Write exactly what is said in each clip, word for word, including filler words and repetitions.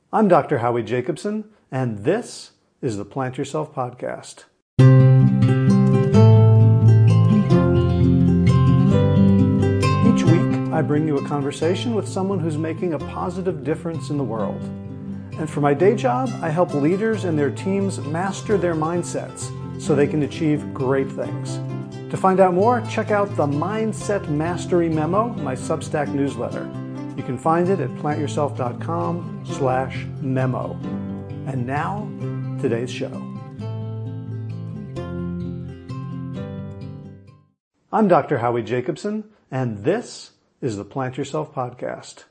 I'm Doctor Howie Jacobson, and this is the Plant Yourself Podcast. Each week, I bring you a conversation with someone who's making a positive difference in the world. And for my day job, I help leaders and their teams master their mindsets so they can achieve great things. To find out more, check out the Mindset Mastery Memo, my Substack newsletter. You can find it at plantyourself.com slash memo. And now, today's show. I'm Doctor Howie Jacobson, and this is the Plant Yourself Podcast.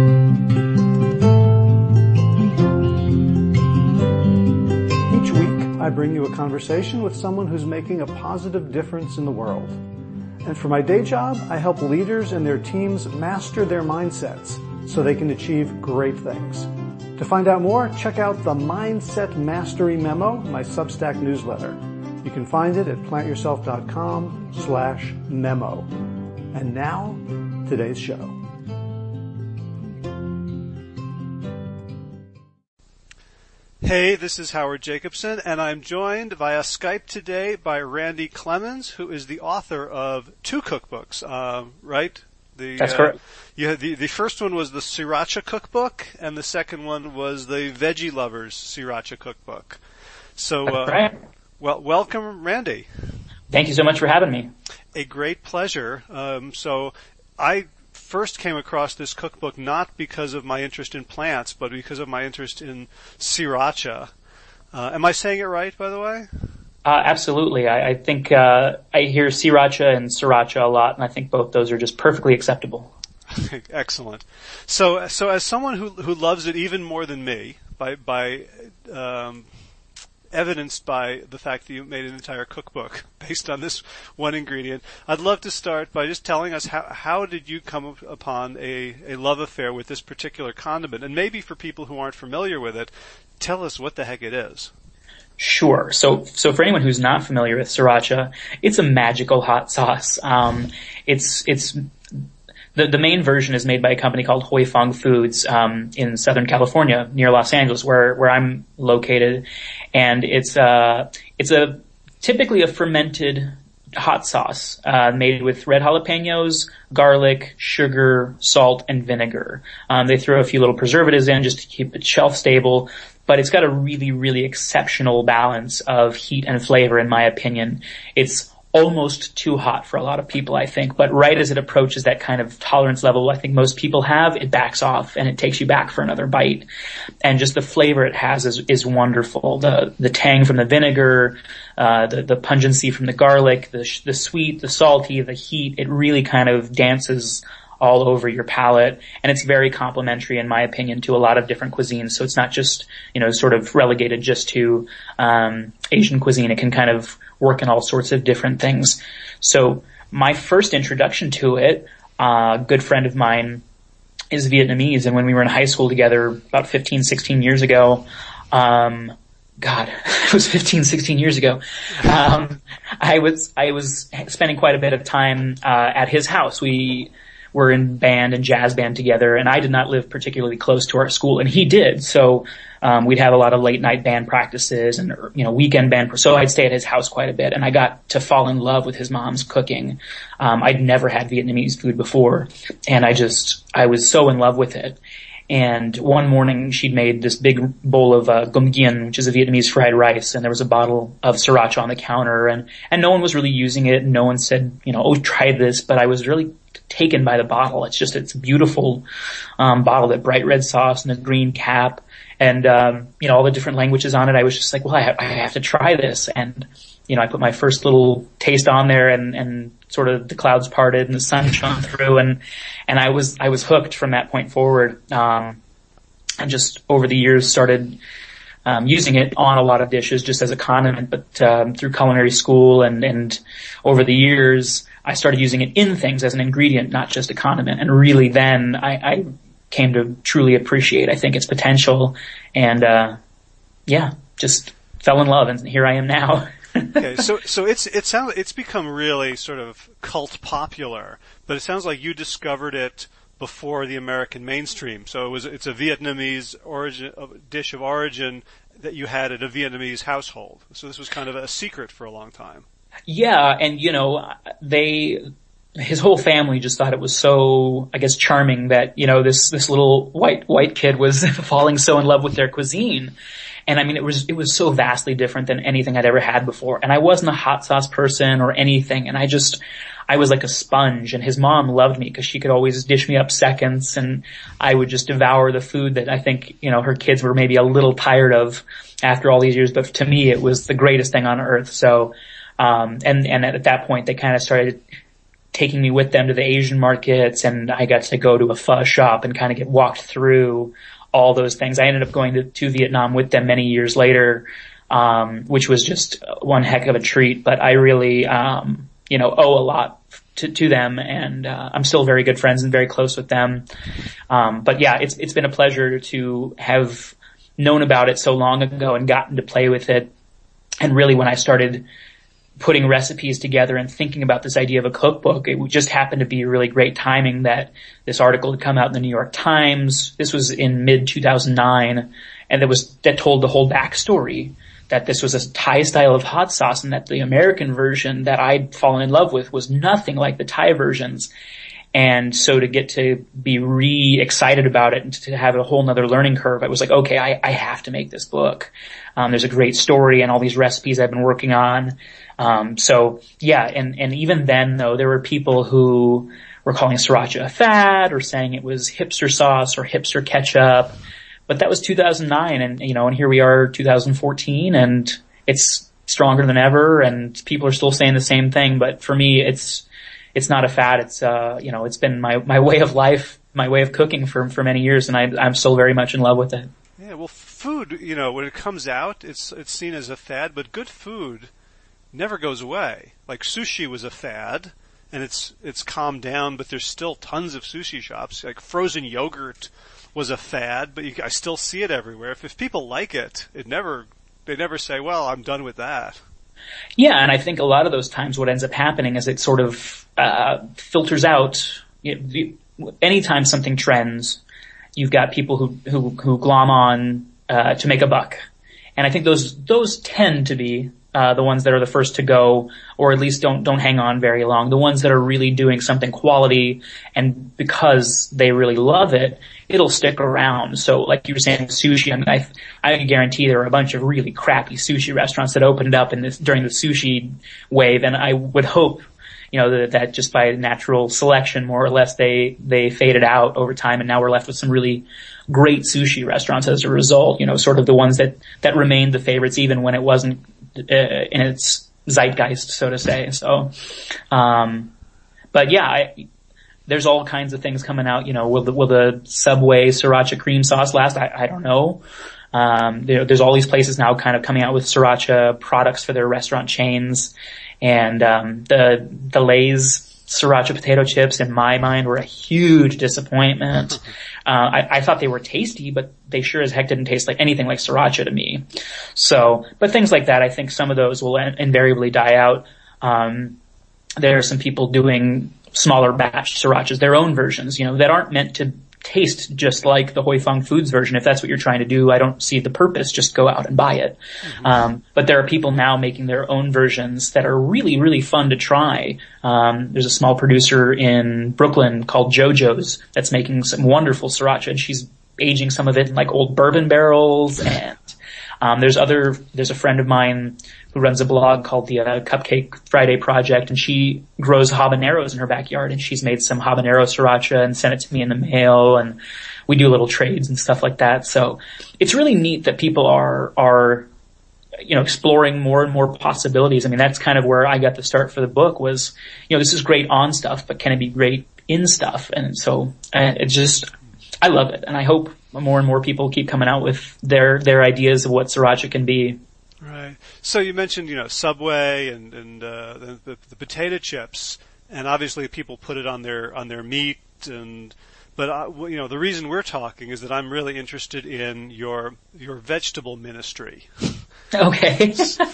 Each week, I bring you a conversation with someone who's making a positive difference in the world. And for my day job, I help leaders and their teams master their mindsets so they can achieve great things. To find out more, check out the Mindset Mastery Memo, my Substack newsletter. You can find it at plantyourself.com slash memo. And now, today's show. Hey, this is Howard Jacobson, and I'm joined via Skype today by Randy Clemens, who is the author of two cookbooks, uh, right? The, That's uh, correct. Yeah, the, the first one was the Sriracha Cookbook, and the second one was the Veggie Lovers Sriracha Cookbook. So, That's uh, right. well, welcome, Randy. Thank you so much for having me. A great pleasure. Um, so, I first came across this cookbook not because of my interest in plants, but because of my interest in sriracha. Uh, am I saying it right, by the way? Uh, absolutely. I, I think uh, I hear sriracha and sriracha a lot, and I think both those are just perfectly acceptable. Excellent. So, so as someone who who loves it even more than me, by by um, evidenced by the fact that you made an entire cookbook based on this one ingredient, I'd love to start by just telling us how how did you come upon a, a love affair with this particular condiment? And maybe for people who aren't familiar with it, tell us what the heck it is. Sure. So, so for anyone who's not familiar with sriracha, it's a magical hot sauce. Um, it's it's the the main version is made by a company called Hoi Fong Foods um, in Southern California, near Los Angeles, where where I'm located, and it's uh it's a typically a fermented hot sauce uh, made with red jalapenos, garlic, sugar, salt, and vinegar. Um, they throw a few little preservatives in just to keep it shelf stable. But it's got a really, really exceptional balance of heat and flavor, in my opinion. It's almost too hot for a lot of people, I think. But right as it approaches that kind of tolerance level I think most people have, it backs off and it takes you back for another bite. And just the flavor it has is, is wonderful. The the tang from the vinegar, uh, the, the pungency from the garlic, the, the sweet, the salty, the heat, it really kind of dances all over your palate, and it's very complementary, in my opinion, to a lot of different cuisines. So it's not just, you know, sort of relegated just to um Asian cuisine. It can kind of work in all sorts of different things. So my first introduction to it, uh, a good friend of mine is Vietnamese, and when we were in high school together about fifteen, sixteen years ago, um God, it was fifteen, sixteen years ago. Um, I was, I was spending quite a bit of time, uh, at his house. We were in band and jazz band together, and I did not live particularly close to our school, and he did. So, um, we'd have a lot of late night band practices and, you know, weekend band. So I'd stay at his house quite a bit, and I got to fall in love with his mom's cooking. Um, I'd never had Vietnamese food before, and I just, I was so in love with it. And one morning she'd made this big bowl of uh, gom ghiền, which is a Vietnamese fried rice, and there was a bottle of sriracha on the counter, and, and no one was really using it. No one said, you know, oh, try this, but I was really taken by the bottle. It's just, it's a beautiful um, bottle, that bright red sauce and the green cap, and, um, you know, all the different languages on it. I was just like, well, I have, I have to try this. And, you know, I put my first little taste on there, and, and sort of the clouds parted and the sun shone through, and, and I was, I was hooked from that point forward. Um, and just over the years started, um, using it on a lot of dishes just as a condiment, but, um, through culinary school and, and over the years, I started using it in things as an ingredient, not just a condiment. And really then I, I came to truly appreciate, I think, its potential, and, uh, yeah, just fell in love, and here I am now. Okay, so so it's it sounds it's become really sort of cult popular, but it sounds like you discovered it before the American mainstream. So it was it's a Vietnamese origin a dish of origin that you had at a Vietnamese household. So this was kind of a secret for a long time. Yeah, and you know, they his whole family just thought it was so, I guess, charming that, you know, this this little white white kid was falling so in love with their cuisine. And I mean, it was it was so vastly different than anything I'd ever had before. And I wasn't a hot sauce person or anything, and I just I was like a sponge, and his mom loved me because she could always dish me up seconds, and I would just devour the food that I think, you know, her kids were maybe a little tired of after all these years. But to me, it was the greatest thing on earth. So, um, and, and at that point, they kind of started taking me with them to the Asian markets, and I got to go to a pho shop and kind of get walked through all those things. I ended up going to, to Vietnam with them many years later, um, which was just one heck of a treat. But I really, um, you know, owe a lot to, to them, and uh, I'm still very good friends and very close with them. Um, but yeah, it's it's been a pleasure to have known about it so long ago and gotten to play with it. And really, when I started putting recipes together and thinking about this idea of a cookbook, it just happened to be really great timing that this article had come out in the New York Times. This was in mid two thousand nine, and that was that told the whole backstory, that this was a Thai style of hot sauce, and that the American version that I'd fallen in love with was nothing like the Thai versions. And so to get to be re-excited about it and to have a whole nother learning curve, I was like, okay, I, I have to make this book. Um, there's a great story and all these recipes I've been working on. Um, so yeah, and, and even then though, there were people who were calling sriracha a fad or saying it was hipster sauce or hipster ketchup. But that was two thousand nine, and, you know, and here we are two thousand fourteen, and it's stronger than ever, and people are still saying the same thing. But for me, it's, it's not a fad. It's, uh, you know, it's been my, my way of life, my way of cooking for, for many years, and I, I'm still very much in love with it. Yeah, well, food, you know, when it comes out, it's, it's seen as a fad, but good food never goes away. Like sushi was a fad, and it's, it's calmed down, but there's still tons of sushi shops. Like frozen yogurt was a fad, but you, I still see it everywhere. If, if people like it, it never, they never say, well, I'm done with that. Yeah, and I think a lot of those times what ends up happening is it sort of uh filters out. You know, anytime something trends, you've got people who who, who glom on uh to make a buck. And I think those those tend to be uh the ones that are the first to go, or at least don't don't hang on very long. The ones that are really doing something quality, and because they really love it, it'll stick around. So like you were saying, sushi, I mean, I, I can guarantee there are a bunch of really crappy sushi restaurants that opened up in this, during the sushi wave, and I would hope, you know, that, that just by natural selection, more or less, they, they faded out over time, and now we're left with some really great sushi restaurants as a result, you know, sort of the ones that, that remained the favorites even when it wasn't, uh, in its zeitgeist, so to say. So, um, but yeah, I, there's all kinds of things coming out. You know, will the, will the Subway sriracha cream sauce last? I, I don't know. Um, there, there's all these places now kind of coming out with sriracha products for their restaurant chains. And, um, the, the Lay's sriracha potato chips, in my mind, were a huge disappointment. Uh, I, I thought they were tasty, but they sure as heck didn't taste like anything like sriracha to me. So, but things like that, I think some of those will invariably die out. Um, there are some people doing smaller batch srirachas, their own versions, you know, that aren't meant to taste just like the Hoi Fong Foods version. If that's what you're trying to do, I don't see the purpose. Just go out and buy it. Mm-hmm. Um, but there are people now making their own versions that are really, really fun to try. Um, there's a small producer in Brooklyn called JoJo's that's making some wonderful sriracha, and she's aging some of it in like old bourbon barrels. And um, there's other, there's a friend of mine who runs a blog called the uh, Cupcake Friday Project, and she grows habaneros in her backyard, and she's made some habanero sriracha and sent it to me in the mail, and we do little trades and stuff like that. So it's really neat that people are, are, you know, exploring more and more possibilities. I mean, that's kind of where I got the start for the book was, you know, this is great on stuff, but can it be great in stuff? And so uh, it just, I love it. And I hope more and more people keep coming out with their, their ideas of what sriracha can be. Right. So you mentioned, you know, Subway and and uh, the, the the potato chips, and obviously people put it on their on their meat, and but uh, you know the reason we're talking is that I'm really interested in your your vegetable ministry. Okay.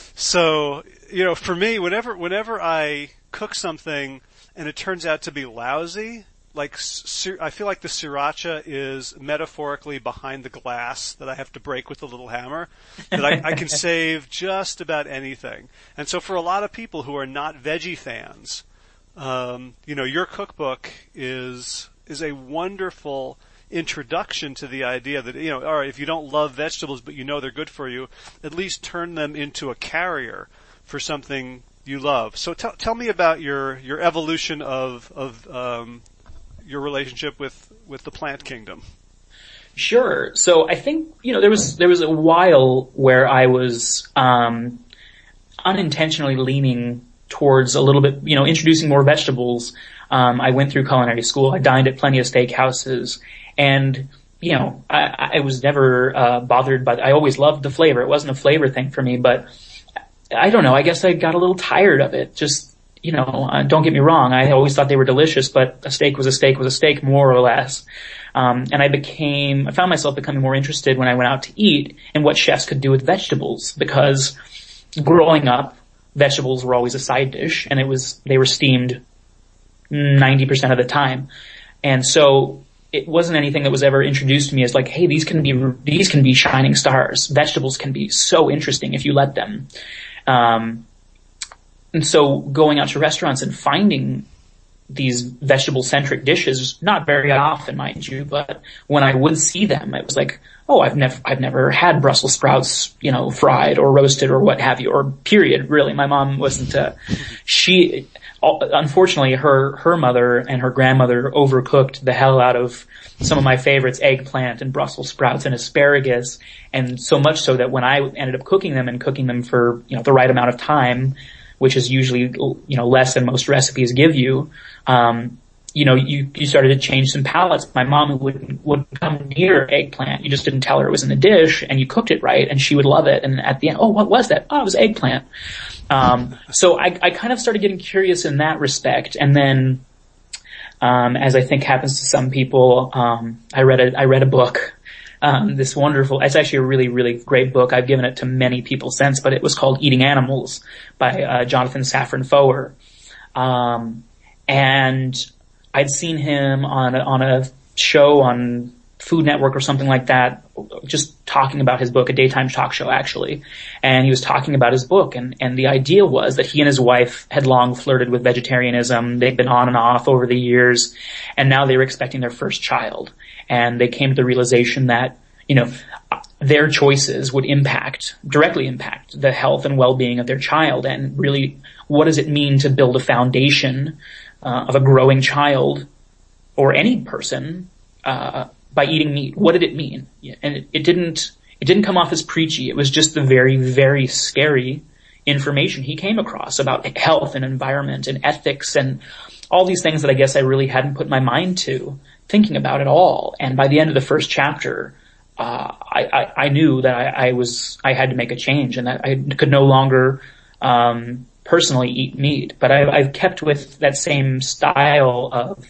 So you know, for me, whenever whenever I cook something and it turns out to be lousy, like I feel like the sriracha is metaphorically behind the glass that I have to break with a little hammer, that I, I can save just about anything. And so for a lot of people who are not veggie fans, um, you know, your cookbook is is a wonderful introduction to the idea that, you know, all right, if you don't love vegetables but you know they're good for you, at least turn them into a carrier for something you love. So tell tell me about your your evolution of of um, your relationship with, with the plant kingdom. Sure. So I think, you know, there was, there was a while where I was, um, unintentionally leaning towards a little bit, you know, introducing more vegetables. Um, I went through culinary school. I dined at plenty of steakhouses, and, you know, I, I was never, uh, bothered by, I always loved the flavor. It wasn't a flavor thing for me, but I don't know. I guess I got a little tired of it. Just, you know, uh, don't get me wrong. I always thought they were delicious, but a steak was a steak was a steak, more or less. Um, and I became, I found myself becoming more interested when I went out to eat in what chefs could do with vegetables, because growing up, vegetables were always a side dish, and it was, they were steamed ninety percent of the time. And so it wasn't anything that was ever introduced to me as like, hey, these can be, these can be shining stars. Vegetables can be so interesting if you let them. Um, And so going out to restaurants and finding these vegetable-centric dishes, not very often, mind you, but when I would see them, it was like, oh, I've never, I've never had Brussels sprouts, you know, fried or roasted or what have you, or period, really. My mom wasn't, uh, she, unfortunately, her, her mother and her grandmother overcooked the hell out of some of my favorites, eggplant and Brussels sprouts and asparagus, and so much so that when I ended up cooking them and cooking them for, you know, the right amount of time, which is usually, you know, less than most recipes give you, um, you know, you, you started to change some palates. My mom wouldn't, wouldn't come near eggplant. You just didn't tell her it was in the dish, and you cooked it right, and she would love it. And at the end, oh, what was that? Oh, it was eggplant. Um, so I, I kind of started getting curious in that respect. And then, um, as I think happens to some people, um, I read a, I read a book. Um, this wonderful, it's actually a really, really great book. I've given it to many people since, but it was called Eating Animals by, uh, Jonathan Safran Foer. Um, and I'd seen him on a, on a show on Food Network or something like that, just talking about his book, a daytime talk show actually. And he was talking about his book, and, and the idea was that he and his wife had long flirted with vegetarianism. They'd been on and off over the years, and now they were expecting their first child. And they came to the realization that, you know, their choices would impact, directly impact the health and well-being of their child. And really, what does it mean to build a foundation uh, of a growing child or any person uh by eating meat? What did it mean? And it, it didn't, it didn't come off as preachy. It was just the very, very scary information he came across about health and environment and ethics and all these things that I guess I really hadn't put my mind to thinking about at all. And by the end of the first chapter, uh, I, I, I knew that I, I was, I had to make a change, and that I could no longer, um, personally eat meat. But I, I've kept with that same style of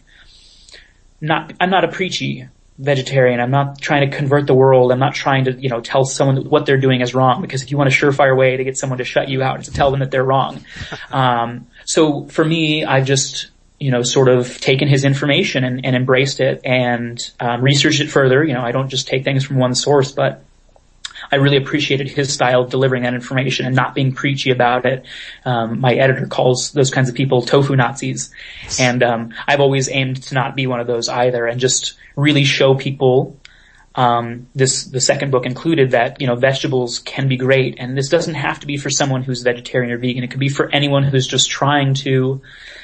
not, I'm not a preachy vegetarian. I'm not trying to convert the world. I'm not trying to, you know, tell someone what they're doing is wrong, because if you want a surefire way to get someone to shut you out, it's to tell them that they're wrong. Um, so for me, I've just, you know, sort of taken his information and, and embraced it and, um, researched it further. You know, I don't just take things from one source, but I really appreciated his style of delivering that information and not being preachy about it. Um, my editor calls those kinds of people tofu Nazis. And, um, I've always aimed to not be one of those either, and just really show people, um, this, the second book included, that, you know, vegetables can be great. And this doesn't have to be for someone who's vegetarian or vegan. It could be for anyone who's just trying to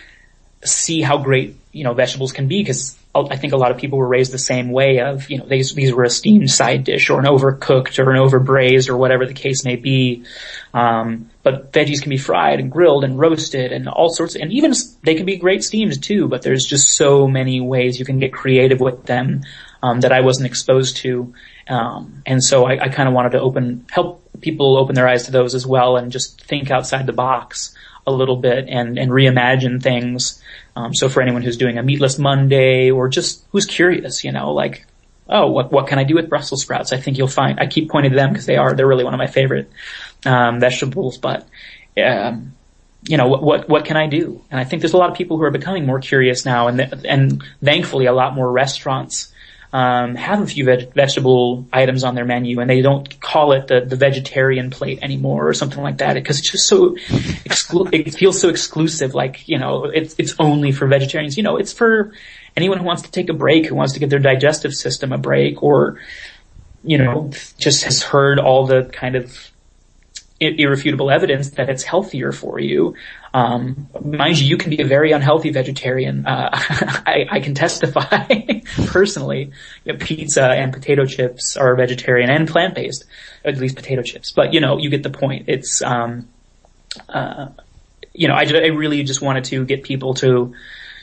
see how great, you know, vegetables can be, because I think a lot of people were raised the same way of, you know, these, these were a steamed side dish or an overcooked or an overbraised or whatever the case may be. Um, but veggies can be fried and grilled and roasted and all sorts of, and even they can be great steamed too, but there's just so many ways you can get creative with them, um, that I wasn't exposed to. Um, and so I, I kind of wanted to open, help people open their eyes to those as well, and just think outside the box a little bit and, and reimagine things. Um, so for anyone who's doing a meatless Monday, or just who's curious, you know, like, oh, what, what can I do with Brussels sprouts? I think you'll find, I keep pointing to them because they are, they're really one of my favorite, um, vegetables. But, um, you know, what, what, what can I do? And I think there's a lot of people who are becoming more curious now, and, th- and thankfully a lot more restaurants, um, have a few veg- vegetable items on their menu, and they don't call it the, the vegetarian plate anymore or something like that, because it's just so, exclu- it feels so exclusive, like, you know, it's, it's only for vegetarians. You know, it's for anyone who wants to take a break, who wants to give their digestive system a break, or, you know, just has heard all the kind of irrefutable evidence that it's healthier for you. Um, mind you, you can be a very unhealthy vegetarian. Uh, I, I can testify personally. You know, pizza and potato chips are vegetarian and plant-based, at least potato chips. But, you know, you get the point. It's, um, uh, you know, I, I really just wanted to get people to,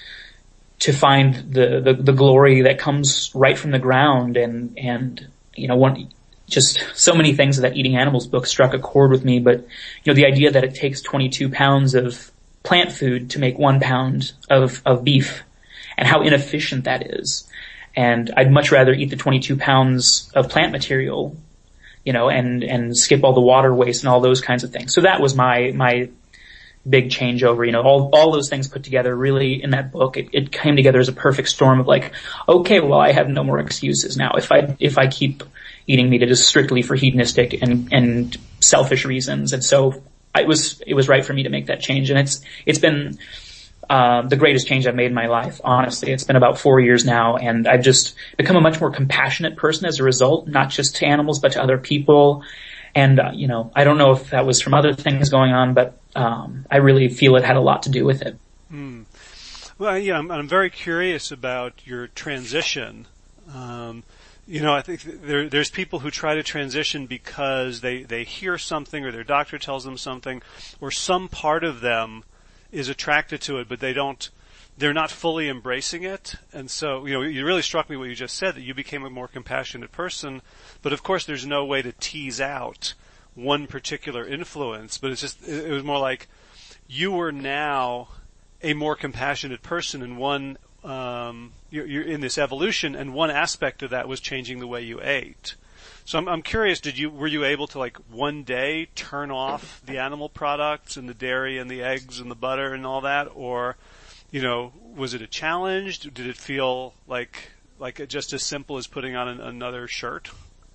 to find the, the, the glory that comes right from the ground, and, and, you know, one, just so many things of that Eating Animals book struck a chord with me. But, you know, the idea that it takes twenty-two pounds of plant food to make one pound of, of beef, and how inefficient that is. And I'd much rather eat the twenty-two pounds of plant material, you know, and, and skip all the water waste and all those kinds of things. So that was my, my big changeover, you know, all, all those things put together really in that book. It, it came together as a perfect storm of like, okay, well, I have no more excuses now. If I, if I keep eating meat, it is strictly for hedonistic and, and selfish reasons. And so I was, it was right for me to make that change. And it's, it's been, uh, the greatest change I've made in my life. Honestly, it's been about four years now, and I've just become a much more compassionate person as a result, not just to animals, but to other people. And, uh, you know, I don't know if that was from other things going on, but, um, I really feel it had a lot to do with it. Mm. Well, yeah, I'm, I'm very curious about your transition. Um, You know, I think there, there's people who try to transition because they, they hear something, or their doctor tells them something, or some part of them is attracted to it, but they don't, they're not fully embracing it. And so, you know, it really struck me what you just said, that you became a more compassionate person. But of course, there's no way to tease out one particular influence, but it's just, it was more like you were now a more compassionate person, in one, um, you're, you're in this evolution, and one aspect of that was changing the way you ate. So I'm, I'm curious, did you, were you able to, like, one day turn off the animal products and the dairy and the eggs and the butter and all that? Or, you know, was it a challenge? Did it feel like, like just as simple as putting on an, another shirt?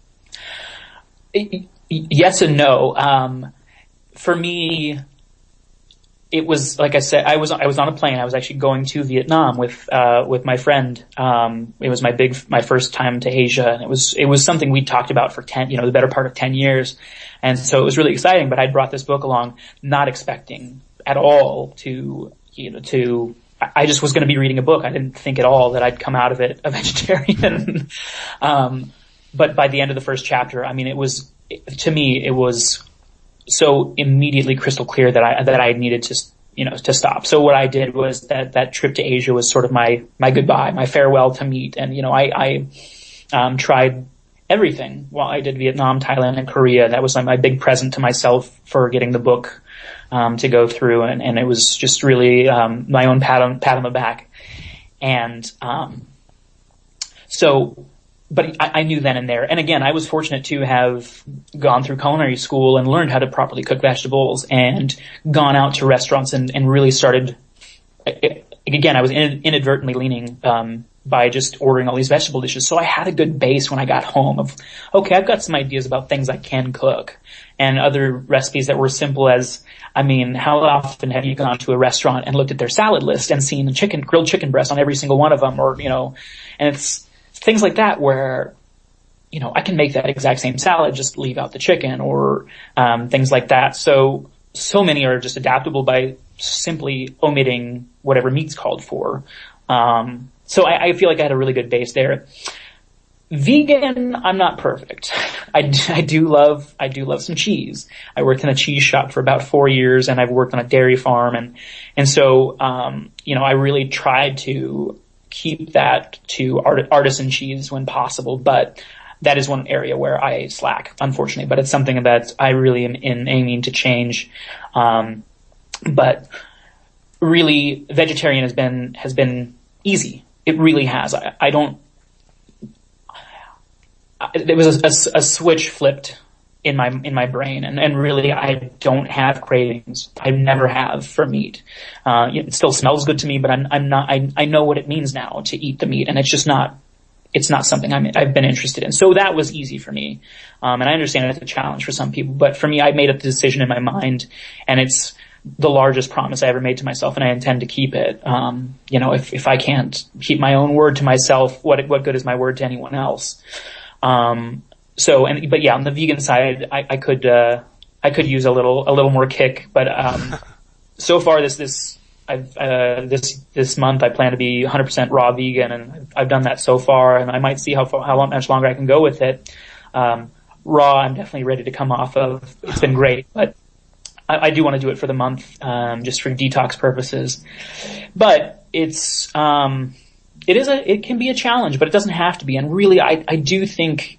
Yes and no. Um, for me, it was, like I said, I was, I was on a plane. I was actually going to Vietnam with, uh, with my friend. Um, it was my big, my first time to Asia. And it was, it was something we talked about for ten, you know, the better part of ten years. And so it was really exciting, but I'd brought this book along, not expecting at all to, you know, to, I just was going to be reading a book. I didn't think at all that I'd come out of it a vegetarian. um, but by the end of the first chapter, I mean, it was, to me, it was so immediately crystal clear that I, that I needed to, you know, to stop. So what I did was that, that trip to Asia was sort of my, my goodbye, my farewell to meat. And, you know, I, I, um, tried everything while I did Vietnam, Thailand, and Korea. That was like my big present to myself for getting the book, um, to go through. And, and it was just really, um, my own pat on, pat on the back. And, um, so, but I, I knew then and there. And again, I was fortunate to have gone through culinary school and learned how to properly cook vegetables, and gone out to restaurants and, and really started, again, I was inadvertently leaning, um, by just ordering all these vegetable dishes. So I had a good base when I got home of, okay, I've got some ideas about things I can cook, and other recipes that were simple as, I mean, how often have you gone to a restaurant and looked at their salad list and seen the chicken, grilled chicken breast on every single one of them, or, you know, and it's things like that where, you know, I can make that exact same salad, just leave out the chicken, or, um, things like that. So, so many are just adaptable by simply omitting whatever meat's called for. Um, so I, I feel like I had a really good base there. Vegan, I'm not perfect. I, I do love, I do love some cheese. I worked in a cheese shop for about four years, and I've worked on a dairy farm, and, and so, um, you know, I really tried to keep that to art, artisan cheese when possible, but that is one area where I slack, unfortunately, but it's something that I really am in aiming to change. Um, but really, vegetarian has been, has been easy. It really has. I, I don't, I, there was a, a, a switch flipped in my in my brain, and, and really I don't have cravings. I never have for meat. Uh, it still smells good to me, but I'm I'm not. I I know what it means now to eat the meat, and it's just not. It's not something I'm, I've been interested in. So that was easy for me, um, and I understand it's a challenge for some people. But for me, I made up the decision in my mind, and it's the largest promise I ever made to myself, and I intend to keep it. Um, you know, if if I can't keep my own word to myself, what what good is my word to anyone else? Um, So, and, but yeah, on the vegan side, I, I could, uh, I could use a little, a little more kick, but, um, so far this, this, I've, uh, this, this month I plan to be one hundred percent raw vegan, and I've, I've done that so far, and I might see how far, how long, much longer I can go with it. Um, raw, I'm definitely ready to come off of. It's been great, but I, I do want to do it for the month, um, just for detox purposes. But it's, um, it is a, it can be a challenge, but it doesn't have to be. And really, I, I do think,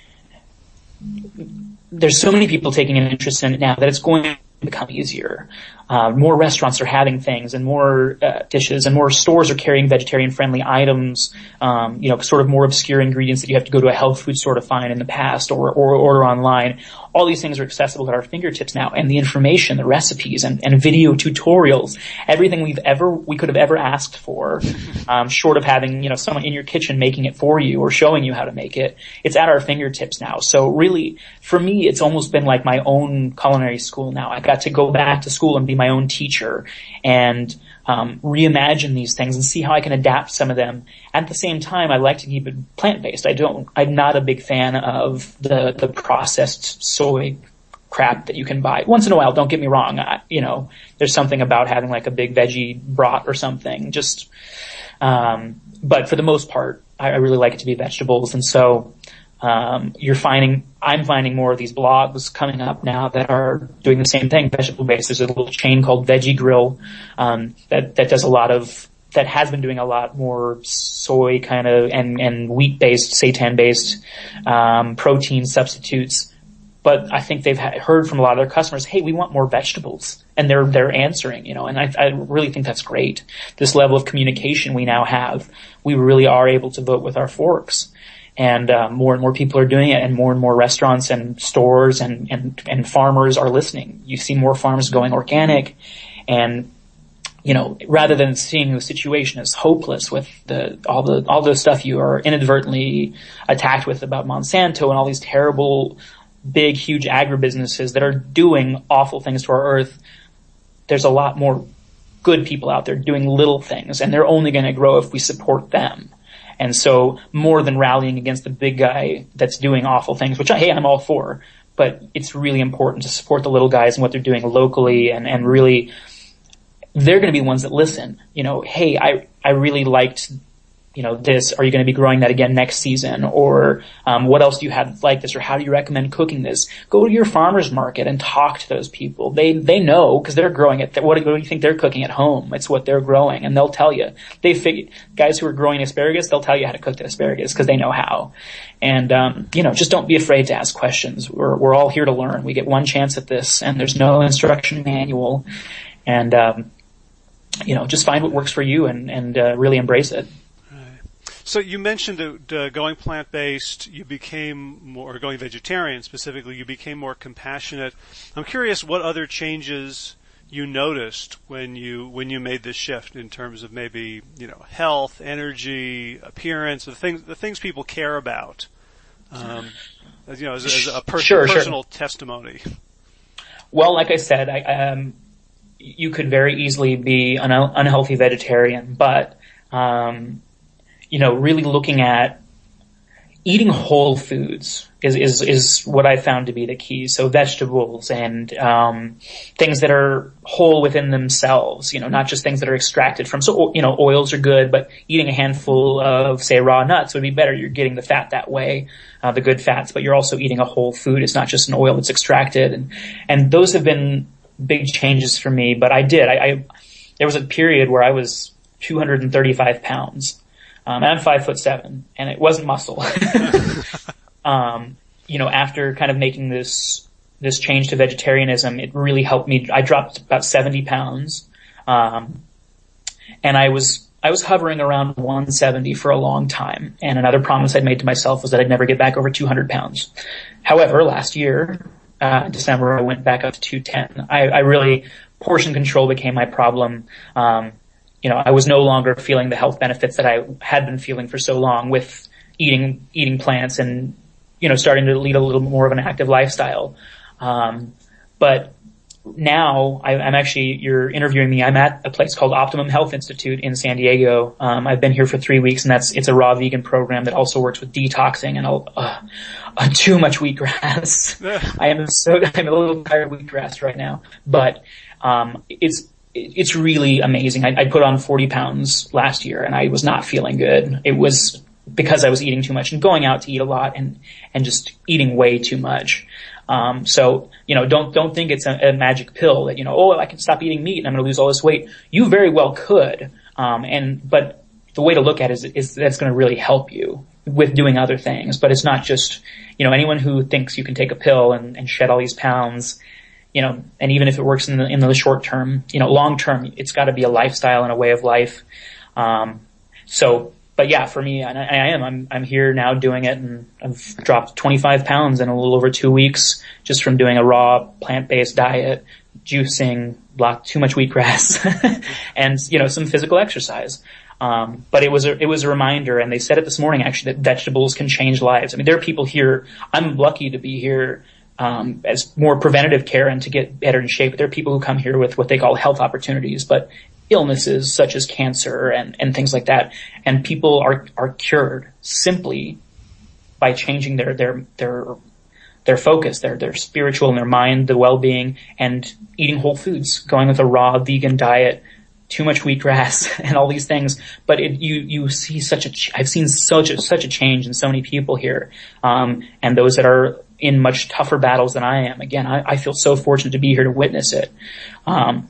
there's so many people taking an interest in it now that it's going to become easier. Uh, more restaurants are having things, and more uh, dishes, and more stores are carrying vegetarian-friendly items. Um, you know, sort of more obscure ingredients that you have to go to a health food store to find in the past, or, or order online. All these things are accessible at our fingertips now, and the information, the recipes, and, and video tutorials, everything we've ever we could have ever asked for, um, short of having you know someone in your kitchen making it for you or showing you how to make it. It's at our fingertips now. So really, for me, it's almost been like my own culinary school now. I got to go back to school and be my own teacher, and um, reimagine these things and see how I can adapt some of them. At the same time, I like to keep it plant-based. I don't, I'm not a big fan of the, the processed soy crap that you can buy. Once in a while, don't get me wrong, I, you know, there's something about having like a big veggie brat or something, just, um, but for the most part, I, I really like it to be vegetables. And so, um, you're finding, I'm finding more of these blogs coming up now that are doing the same thing, vegetable based. There's a little chain called Veggie Grill, um, that, that does a lot of, that has been doing a lot more soy kind of and, and wheat based, seitan based, um, protein substitutes. But I think they've ha- heard from a lot of their customers, hey, we want more vegetables. And they're, they're answering, you know, and I, I really think that's great. This level of communication we now have, we really are able to vote with our forks. And, uh, more and more people are doing it, and more and more restaurants and stores and, and, and farmers are listening. You see more farms going organic, and, you know, rather than seeing the situation as hopeless with the, all the, all the stuff you are inadvertently attacked with about Monsanto and all these terrible, big, huge agribusinesses that are doing awful things to our earth, there's a lot more good people out there doing little things, and they're only going to grow if we support them. And so more than rallying against the big guy that's doing awful things, which, hey, I'm all for, but it's really important to support the little guys and what they're doing locally, and, and really, they're going to be the ones that listen. You know, hey, I, I really liked, you know, this. Are you going to be growing that again next season? Or, um, what else do you have like this? Or how do you recommend cooking this? Go to your farmer's market and talk to those people. They, they know, because they're growing it. What, what do you think they're cooking at home? It's what they're growing, and they'll tell you. They figure, guys who are growing asparagus, they'll tell you how to cook the asparagus because they know how. And, um, you know, just don't be afraid to ask questions. We're, we're all here to learn. We get one chance at this, and there's no instruction manual. And, um, you know, just find what works for you, and, and, uh, really embrace it. So you mentioned that uh, going plant-based, you became more, or going vegetarian specifically, you became more compassionate. I'm curious what other changes you noticed when you when you made this shift in terms of maybe, you know, health, energy, appearance, the things the things people care about. Um, as, you know, as, as a pers- sure, personal sure. testimony. Well, like I said, I, um, you could very easily be an unhealthy vegetarian, but um, you know, really looking at eating whole foods is, is, is what I found to be the key. So vegetables and, um, things that are whole within themselves, you know, not just things that are extracted from, so, you know, oils are good, but eating a handful of, say, raw nuts would be better. You're getting the fat that way, uh, the good fats, but you're also eating a whole food. It's not just an oil that's extracted. And, and those have been big changes for me, but I did. I, I there was a period where I was two hundred thirty-five pounds. Um, and I'm five foot seven, and it wasn't muscle. um, you know, after kind of making this, this change to vegetarianism, it really helped me. I dropped about seventy pounds. Um, and I was, I was hovering around one seventy for a long time, and another promise I'd made to myself was that I'd never get back over two hundred pounds. However, last year, uh, in December, I went back up to two ten. I, I really, portion control became my problem. Um, you know, I was no longer feeling the health benefits that I had been feeling for so long with eating, eating plants and, you know, starting to lead a little more of an active lifestyle. Um, but now I, I'm actually, you're interviewing me. I'm at a place called Optimum Health Institute in San Diego. Um, I've been here for three weeks, and that's, it's a raw vegan program that also works with detoxing and uh, uh, too much wheatgrass. I am so, I'm a little tired of wheatgrass right now, but, um, it's, it's really amazing. I, I put on forty pounds last year, and I was not feeling good. It was because I was eating too much and going out to eat a lot and, and just eating way too much. Um, so, you know, don't, don't think it's a, a magic pill that, you know, oh, I can stop eating meat and I'm going to lose all this weight. You very well could. Um, and, but the way to look at it is, is that's going to really help you with doing other things. But it's not just, you know, anyone who thinks you can take a pill and, and shed all these pounds, you know, and even if it works in the, in the short term, you know, long term, it's got to be a lifestyle and a way of life. Um, so, But yeah, for me, and I, I am, I'm, I'm here now doing it, and I've dropped twenty-five pounds in a little over two weeks just from doing a raw plant-based diet, juicing, block too much wheatgrass, and, you know, some physical exercise. Um, but it was a, it was a reminder, and they said it this morning actually, that vegetables can change lives. I mean, there are people here, I'm lucky to be here, um, as more preventative care and to get better in shape. But there are people who come here with what they call health opportunities, but illnesses such as cancer and, and things like that. And people are, are cured simply by changing their, their, their, their focus, their, their spiritual and their mind, the well-being, and eating whole foods, going with a raw vegan diet, too much wheatgrass and all these things. But it, you, you see such a, ch- I've seen such a, such a change in so many people here. Um, and those that are in much tougher battles than I am. Again, I, I feel so fortunate to be here to witness it. Um,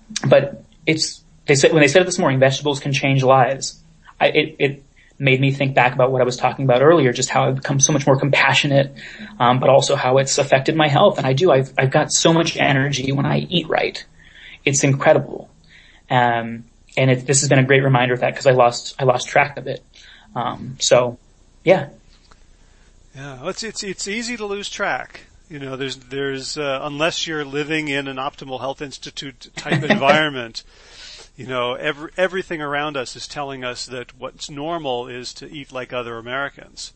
but it's, They said, when they said it this morning, vegetables can change lives. I, it, it made me think back about what I was talking about earlier, just how I've become so much more compassionate, um, but also how it's affected my health. And I do, I've, I've got so much energy when I eat right. It's incredible. Um, and it, this has been a great reminder of that because I lost, I lost track of it. Um, so, yeah. Yeah, well, it's, it's, it's easy to lose track. You know, there's, there's, uh, unless you're living in an Optimal Health Institute type environment, you know, every, everything around us is telling us that what's normal is to eat like other Americans.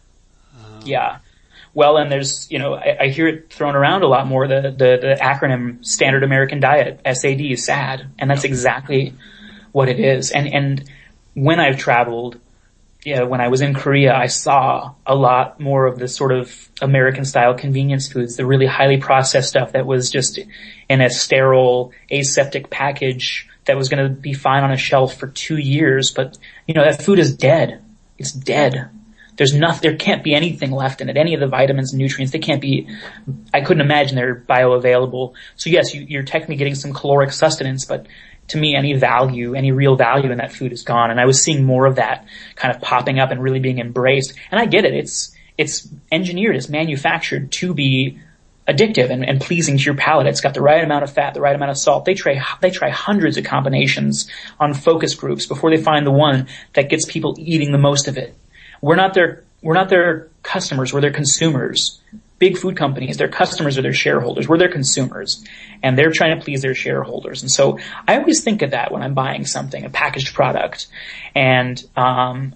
Um, yeah. Well, and there's, you know, I, I hear it thrown around a lot more, the, the, the acronym Standard American Diet, S A D, is SAD. And that's exactly what it is. And, and when I've traveled, yeah, when I was in Korea, I saw a lot more of the sort of American style convenience foods, the really highly processed stuff that was just in a sterile, aseptic package that was going to be fine on a shelf for two years. But, you know, that food is dead. It's dead. There's nothing, there can't be anything left in it. Any of the vitamins and nutrients, they can't be, I couldn't imagine they're bioavailable. So yes, you, you're technically getting some caloric sustenance, but to me, any value, any real value in that food is gone. And I was seeing more of that kind of popping up and really being embraced. And I get it. It's, it's engineered, it's manufactured to be addictive and, and pleasing to your palate. It's got the right amount of fat, the right amount of salt. They try, they try hundreds of combinations on focus groups before they find the one that gets people eating the most of it. We're not their, we're not their customers, we're their consumers. Big food companies, their customers are their shareholders. We're their consumers. And they're trying to please their shareholders. And so I always think of that when I'm buying something, a packaged product. And, um,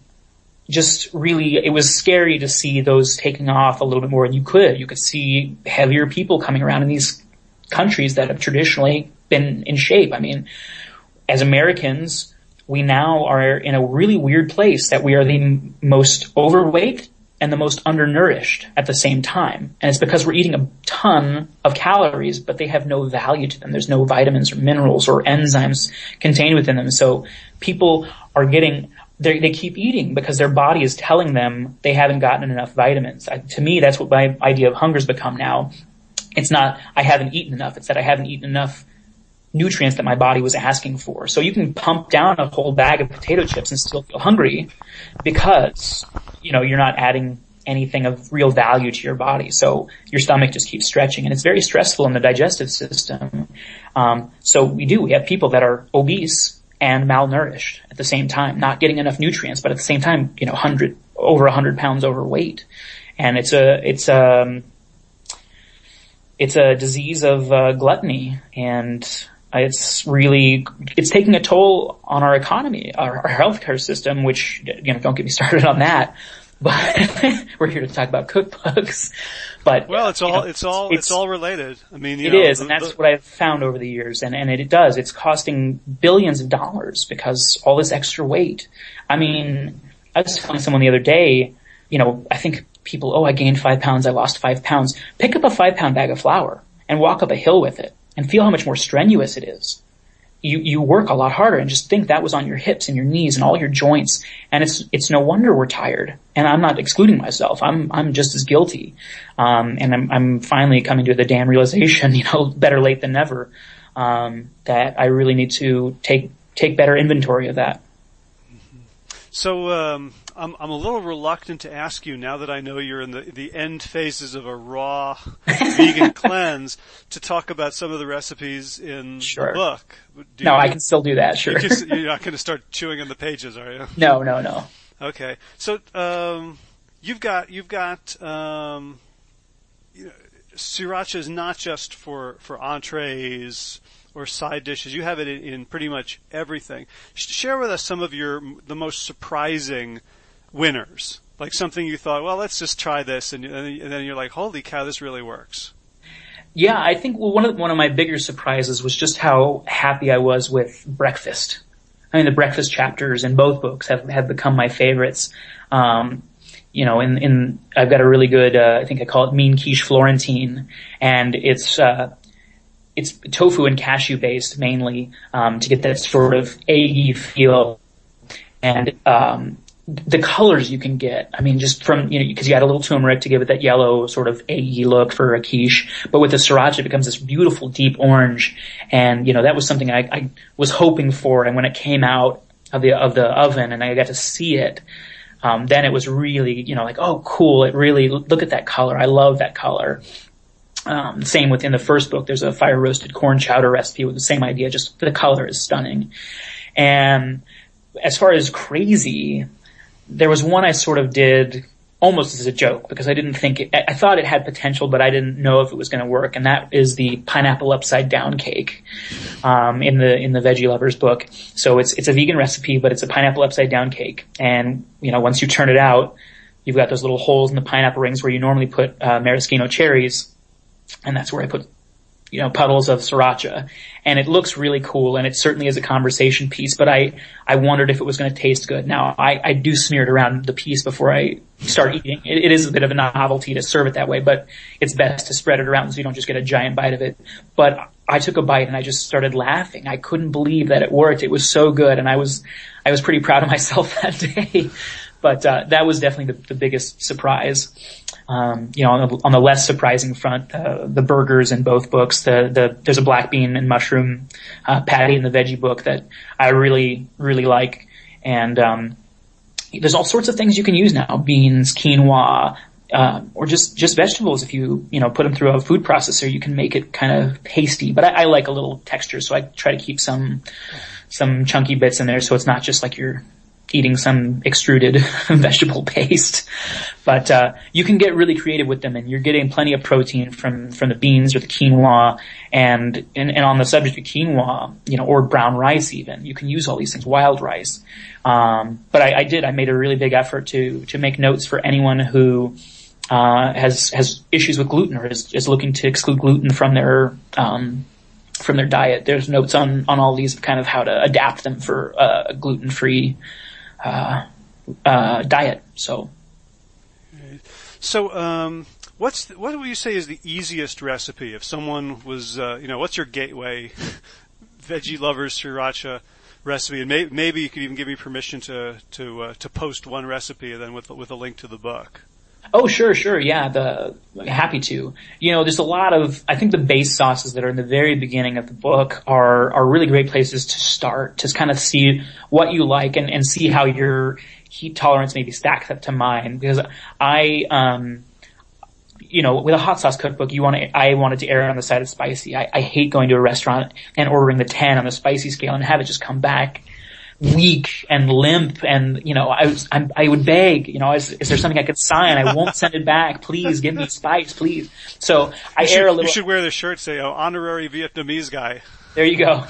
just really, it was scary to see those taking off a little bit more. And you could, you could see heavier people coming around in these countries that have traditionally been in shape. I mean, as Americans, we now are in a really weird place that we are the most overweight and the most undernourished at the same time. And it's because we're eating a ton of calories, but they have no value to them. There's no vitamins or minerals or enzymes contained within them. So people are getting, they they keep eating because their body is telling them they haven't gotten enough vitamins. I, to me, that's what my idea of hunger's become now. It's not, I haven't eaten enough. It's that I haven't eaten enough nutrients that my body was asking for. So you can pump down a whole bag of potato chips and still feel hungry because, you know, you're not adding anything of real value to your body. So your stomach just keeps stretching, and it's very stressful in the digestive system. Um, so we do, we have people that are obese and malnourished at the same time, not getting enough nutrients, but at the same time, you know, hundred, over a hundred pounds overweight. And it's a, it's a, it's a disease of uh, gluttony, and it's really, it's taking a toll on our economy, our, our healthcare system, which, you know, don't get me started on that. But we're here to talk about cookbooks. But well, it's all, you know, it's all, it's, it's all related. I mean, you it know, is, the, and that's the, what I've found over the years. And, and it, it does. It's costing billions of dollars because all this extra weight. I mean, I was telling someone the other day, you know, I think people, oh, I gained five pounds, I lost five pounds. Pick up a five pound bag of flour and walk up a hill with it and feel how much more strenuous it is. You, you work a lot harder, and just think that was on your hips and your knees and all your joints. And it's, it's no wonder we're tired. And I'm not excluding myself. I'm, I'm just as guilty. Um, and I'm, I'm finally coming to the damn realization, you know, better late than never, um, that I really need to take, take better inventory of that. So, um, I'm, I'm a little reluctant to ask you, now that I know you're in the, the end phases of a raw vegan cleanse, to talk about some of the recipes in Sure. the book. Do No, you, I can still do that, sure. You just, you're not going to start chewing on the pages, are you? No, no, no. Okay. So, um, you've got, you've got, um, you know, sriracha is not just for, for entrees or side dishes. You have it in, in pretty much everything. Share with us some of your, the most surprising winners. Like something you thought, well, let's just try this, and, and then you're like, holy cow, this really works. Yeah, I think well, one of one of my bigger surprises was just how happy I was with breakfast. I mean, the breakfast chapters in both books have have become my favorites. Um, you know, in in I've got a really good, uh, I think I call it Mean Quiche Florentine, and it's uh, it's tofu and cashew based mainly, um, to get that sort of eggy feel, and um, the colors you can get. I mean, just from, you know, because you add a little turmeric to give it that yellow sort of eggy look for a quiche, but with the sriracha it becomes this beautiful deep orange. And, you know, that was something I, I was hoping for. And when it came out of the, of the oven and I got to see it, um, then it was really, you know, like, oh, cool. It really, look at that color. I love that color. Um, same within the first book. There's a fire roasted corn chowder recipe with the same idea. Just the color is stunning. And as far as crazy, there was one I sort of did almost as a joke because I didn't think it, I thought it had potential, but I didn't know if it was going to work. And that is the pineapple upside down cake, um, in the, in the Veggie Lovers book. So it's, it's a vegan recipe, but it's a pineapple upside down cake. And, you know, once you turn it out, you've got those little holes in the pineapple rings where you normally put, uh, maraschino cherries. And that's where I put, you know, puddles of sriracha. And it looks really cool, and it certainly is a conversation piece, but I, I wondered if it was going to taste good. Now, I, I do smear it around the piece before I start eating. It, it is a bit of a novelty to serve it that way, but it's best to spread it around so you don't just get a giant bite of it. But I took a bite and I just started laughing. I couldn't believe that it worked. It was so good, and I was, I was pretty proud of myself that day. But, uh, that was definitely the, the biggest surprise. Um, you know, on the, on the less surprising front, uh, the burgers in both books, the, the, there's a black bean and mushroom, uh, patty in the veggie book that I really, really like. And, um, there's all sorts of things you can use now. Beans, quinoa, uh, or just, just vegetables. If you, you know, put them through a food processor, you can make it kind of pasty. But I, I like a little texture, so I try to keep some, some chunky bits in there so it's not just like you're eating some extruded vegetable paste. But, uh, you can get really creative with them, and you're getting plenty of protein from, from the beans or the quinoa. And, and, and on the subject of quinoa, you know, or brown rice even, you can use all these things, wild rice. Um, but I, I did, I made a really big effort to, to make notes for anyone who, uh, has, has issues with gluten or is, is looking to exclude gluten from their, um, from their diet. There's notes on, on all these kind of how to adapt them for a gluten-free, uh, uh, diet. So, so, um, what's, the, what would you say is the easiest recipe if someone was, uh, you know, what's your gateway Veggie Lovers sriracha recipe? And may, maybe you could even give me permission to, to, uh, to post one recipe and then with, with a link to the book. Oh, sure, sure. Yeah, the, happy to. You know, there's a lot of, I think the base sauces that are in the very beginning of the book are, are really great places to start, to kind of see what you like and, and see how your heat tolerance maybe stacks up to mine. Because I, um, you know, with a hot sauce cookbook, you want to, I wanted to err on the side of spicy. I, I hate going to a restaurant and ordering the ten on the spicy scale and have it just come back weak and limp, and you know, I was, I'm, I would beg, you know, is, is there something I could sign? I won't send it back. Please give me spice, plece. So I you should, err a little. You should wear the shirt say, "Oh, honorary Vietnamese guy." There you go.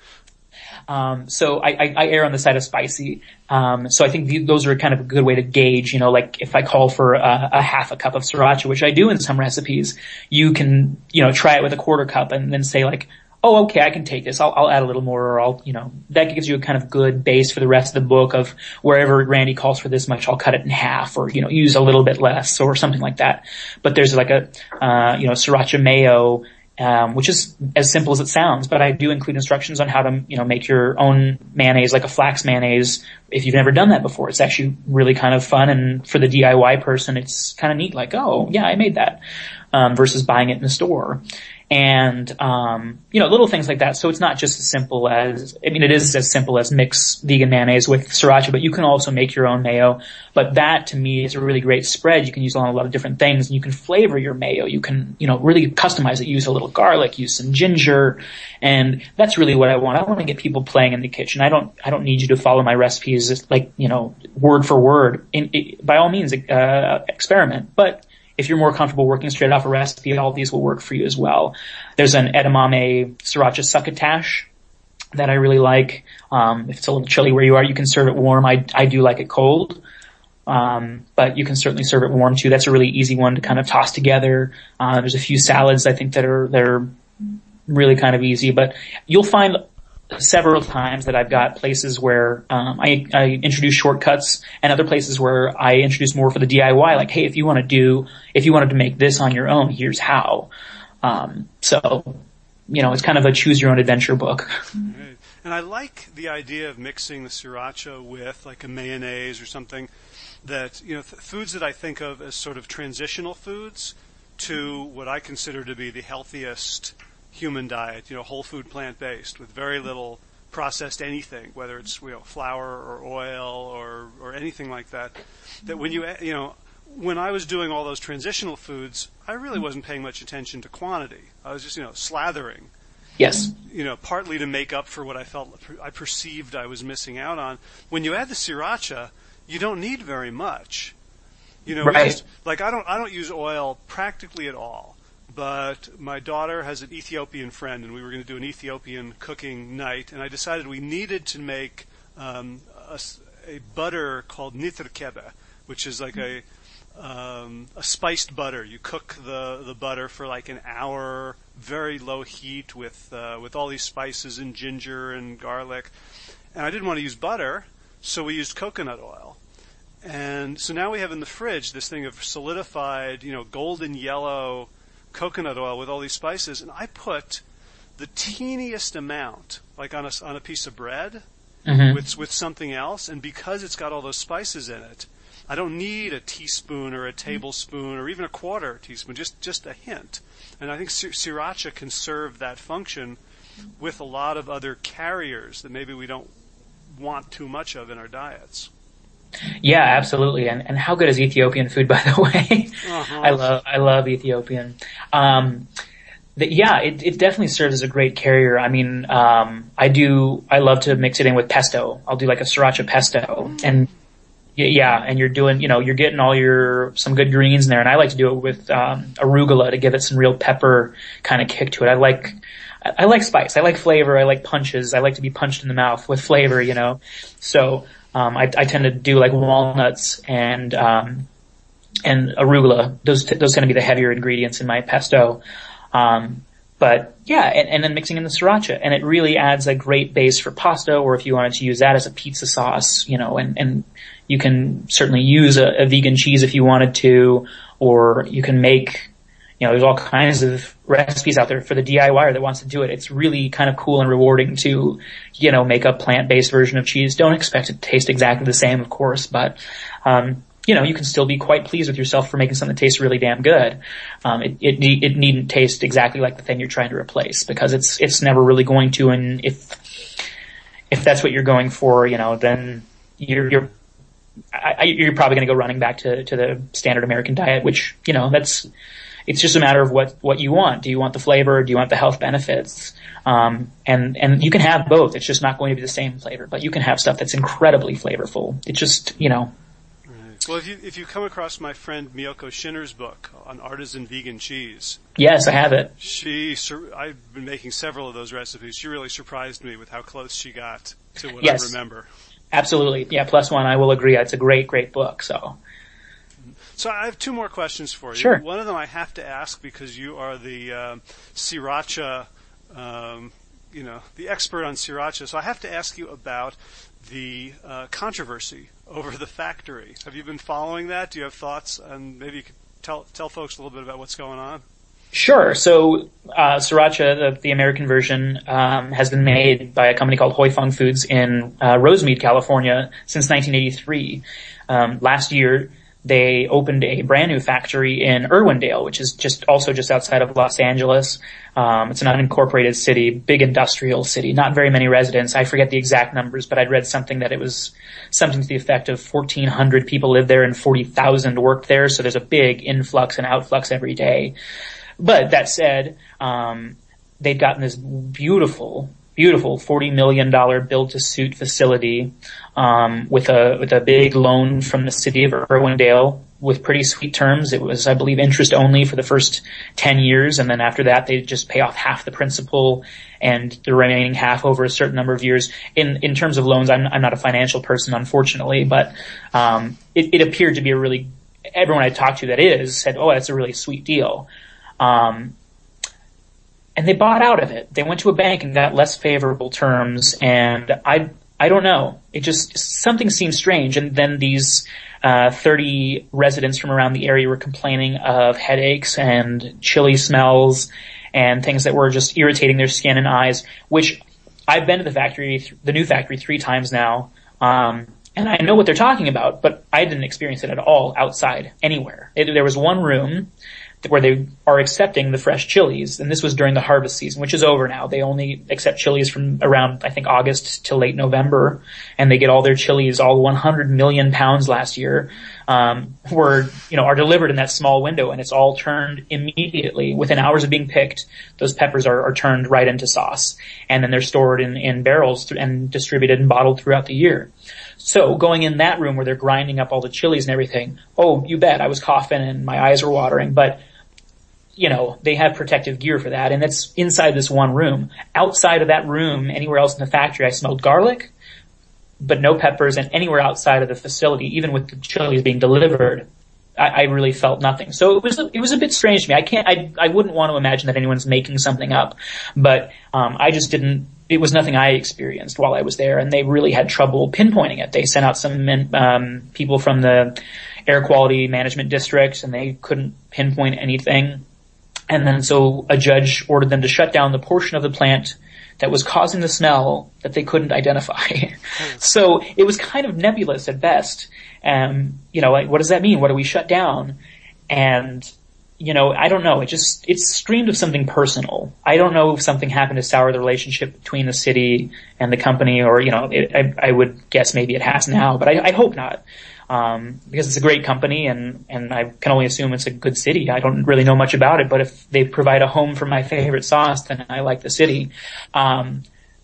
Um, so I, I, I err on the side of spicy. Um, so I think the, those are kind of a good way to gauge, you know, like if I call for a, a half a cup of sriracha, which I do in some recipes, you can, you know, try it with a quarter cup and then say like, oh, okay, I can take this. I'll, I'll add a little more, or I'll, you know, that gives you a kind of good base for the rest of the book of wherever Randy calls for this much, I'll cut it in half, or, you know, use a little bit less or something like that. But there's like a, uh, you know, sriracha mayo, Um, which is as simple as it sounds, but I do include instructions on how to, you know, make your own mayonnaise, like a flax mayonnaise, if you've never done that before. It's actually really kind of fun, and for the D I Y person, it's kind of neat, like, oh, yeah, I made that, um, versus buying it in the store. And, um, you know, little things like that. So it's not just as simple as, I mean, it is as simple as mix vegan mayonnaise with sriracha, but you can also make your own mayo. But that, to me, is a really great spread. You can use on a lot of different things, and you can flavor your mayo. You can, you know, really customize it. Use a little garlic, use some ginger. And that's really what I want. I want to get people playing in the kitchen. I don't, I don't need you to follow my recipes like, you know, word for word. In, it, by all means, uh, experiment. But if you're more comfortable working straight off a recipe, all these will work for you as well. There's an edamame sriracha succotash that I really like. Um, if it's a little chilly where you are, you can serve it warm. I, I do like it cold. Um, but you can certainly serve it warm too. That's a really easy one to kind of toss together. Uh, there's a few salads I think that are, that are really kind of easy, but you'll find several times that I've got places where um I, I introduce shortcuts, and other places where I introduce more for the D I Y, like, hey, if you want to do, if you wanted to make this on your own, here's how. Um, so, you know, it's kind of a choose your own adventure book. Right. And I like the idea of mixing the sriracha with like a mayonnaise or something that, you know, th- foods that I think of as sort of transitional foods to what I consider to be the healthiest human diet, you know, whole food, plant-based, with very little processed anything, whether it's, you know, flour or oil or, or anything like that. That when you, you know, when I was doing all those transitional foods, I really wasn't paying much attention to quantity. I was just, you know, slathering. Yes. You know, partly to make up for what I felt, I perceived I was missing out on. When you add the sriracha, you don't need very much. You know, right. just, like I don't, I don't use oil practically at all. But my daughter has an Ethiopian friend, and we were going to do an Ethiopian cooking night, and I decided we needed to make um, a, a butter called nitrkebe, which is like a um, a spiced butter. You cook the, the butter for like an hour, very low heat, with uh, with all these spices and ginger and garlic. And I didn't want to use butter, so we used coconut oil. And so now we have in the fridge this thing of solidified, you know, golden yellow coconut oil with all these spices, and I put the teeniest amount, like on a, on a piece of bread, mm-hmm. with with something else, and because it's got all those spices in it, I don't need a teaspoon or a tablespoon or even a quarter teaspoon, just just a hint. And I think sriracha can serve that function with a lot of other carriers that maybe we don't want too much of in our diets. Yeah, absolutely. And and how good is Ethiopian food, by the way? Uh-huh. I love I love Ethiopian. Um, the, yeah, it it definitely serves as a great carrier. I mean, um, I do I love to mix it in with pesto. I'll do like a sriracha pesto, and yeah, and you're doing, you know, you're getting all your some good greens in there. And I like to do it with um, arugula to give it some real pepper kind of kick to it. I like I, I like spice. I like flavor. I like punches. I like to be punched in the mouth with flavor, you know. So. Um, I, I tend to do like walnuts and, um, and arugula. Those, those tend to be the heavier ingredients in my pesto. Um, but yeah, and, and then mixing in the sriracha, and it really adds a great base for pasta, or if you wanted to use that as a pizza sauce, you know, and, and you can certainly use a, a vegan cheese if you wanted to, or you can make, you know, there's all kinds of recipes out there for the D I Y er that wants to do it. It's really kind of cool and rewarding to, you know, make a plant-based version of cheese. Don't expect it to taste exactly the same, of course, but, um, you know, you can still be quite pleased with yourself for making something that tastes really damn good. Um, it, it, it needn't taste exactly like the thing you're trying to replace, because it's, it's never really going to, and if, if that's what you're going for, you know, then you're, you're, I, you're probably going to go running back to, to the standard American diet, which, you know, that's, it's just a matter of what, what you want. Do you want the flavor? Do you want the health benefits? Um, and, and you can have both. It's just not going to be the same flavor, but you can have stuff that's incredibly flavorful. It just, you know. Right. Well, if you, if you come across my friend Miyoko Shinner's book on artisan vegan cheese. Yes, I have it. She, I've been making several of those recipes. She really surprised me with how close she got to what yes. I remember. Absolutely. Yeah, plus one, I will agree. It's a great, great book, so. So I have two more questions for you. Sure. One of them I have to ask because you are the uh, sriracha, um, you know, the expert on sriracha. So I have to ask you about the uh, controversy over the factory. Have you been following that? Do you have thoughts? And maybe you could tell tell folks a little bit about what's going on. Sure. So uh, sriracha, the, the American version, um, has been made by a company called Hoi Fong Foods in uh, Rosemead, California, since nineteen eighty-three. Um, last year, they opened a brand new factory in Irwindale, which is just also just outside of Los Angeles. Um, it's an unincorporated city, big industrial city, not very many residents. I forget the exact numbers, but I'd read something that it was something to the effect of fourteen hundred people live there and forty thousand worked there. So there's a big influx and outflux every day. But that said, um, they've gotten this beautiful, beautiful forty million dollars build-to-suit facility, um, with a, with a big loan from the city of Irwindale with pretty sweet terms. It was, I believe, interest only for the first ten years. And then after that, they just pay off half the principal and the remaining half over a certain number of years. In, in terms of loans, I'm, I'm not a financial person, unfortunately, but, um, it, it appeared to be a really, everyone I talked to that is said, oh, that's a really sweet deal. Um, and they bought out of it. They went to a bank and got less favorable terms, and I, I don't know. It just, something seems strange. And then these, uh, thirty residents from around the area were complaining of headaches and chilly smells and things that were just irritating their skin and eyes, which I've been to the factory, the new factory three times now, um, and I know what they're talking about, but I didn't experience it at all outside anywhere. It, there was one room where they are accepting the fresh chilies, and this was during the harvest season, which is over now. They only accept chilies from around, I think, August to late November, and they get all their chilies, all one hundred million pounds last year, um, were, you know, are delivered in that small window, and it's all turned immediately. Within hours of being picked, those peppers are, are turned right into sauce, and then they're stored in, in barrels and distributed and bottled throughout the year. So going in that room where they're grinding up all the chilies and everything, oh, you bet, I was coughing and my eyes were watering, but you know, they have protective gear for that, and it's inside this one room. Outside of that room, anywhere else in the factory, I smelled garlic, but no peppers, and anywhere outside of the facility, even with the chilies being delivered, I, I really felt nothing. So it was, a, it was a bit strange to me. I can't, I, I wouldn't want to imagine that anyone's making something up, but, um, I just didn't, it was nothing I experienced while I was there, and they really had trouble pinpointing it. They sent out some, um, people from the air quality management district, and they couldn't pinpoint anything. And then so a judge ordered them to shut down the portion of the plant that was causing the smell that they couldn't identify. So it was kind of nebulous at best. Um, you know, like, what does that mean? What do we shut down? And, you know, I don't know. It just, it screamed of something personal. I don't know if something happened to sour the relationship between the city and the company, or, you know, it, I, I would guess maybe it has now, but I, I hope not. Um, because it's a great company, and, and I can only assume it's a good city. I don't really know much about it, but if they provide a home for my favorite sauce, then I like the city. Um,